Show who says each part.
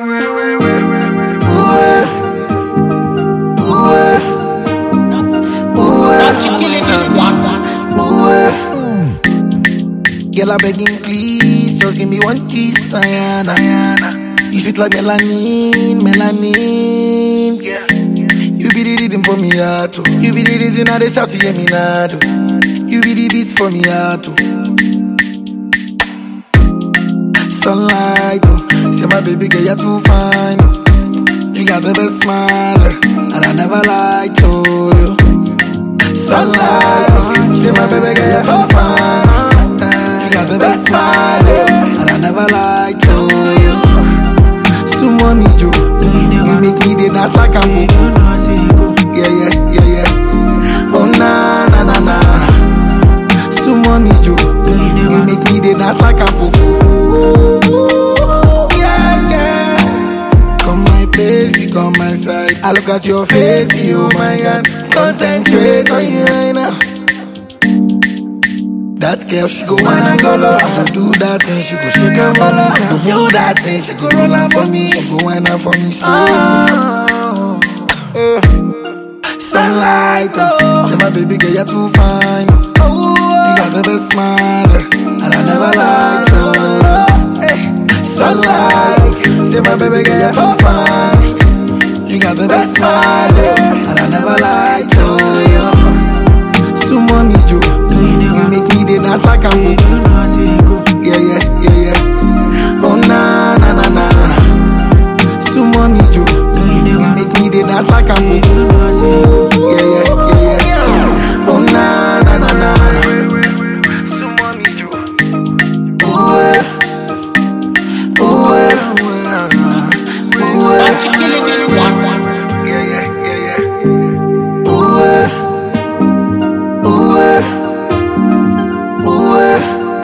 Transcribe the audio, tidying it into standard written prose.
Speaker 1: Girl, I begging please, just give me one kiss, Sayana. You sweet like melanin, melanin. You be the rhythm for me, heart. You be the reason I the chassis, me not. You be the beats for me, heart. Sunlight, say my baby girl, you're too fine. You got the best smile, and I never lied to you. Sunlight, say my baby girl, you're too fine. You got the best smile, and I never lied to you. Sumo me jo, you make me the nasa kampo. Yeah. Oh na na na na. Sumo me jo, you make me the nasa kampo. Yeah. Come my place, you come my side. I look at your face, you my God. Concentrate on you right now. That girl, she go wine and go low. I do that thing, she go shake and follow. I do that thing, she go roll out for me. She go wine out for me. Sunlight, say my baby girl, you're too fine. You got the best smile, and I never lied to. Sunlight, say my baby girl, you're too fine. You got the best smile, and I never lied to you. Sumo me jo, you make me the nasa kampo.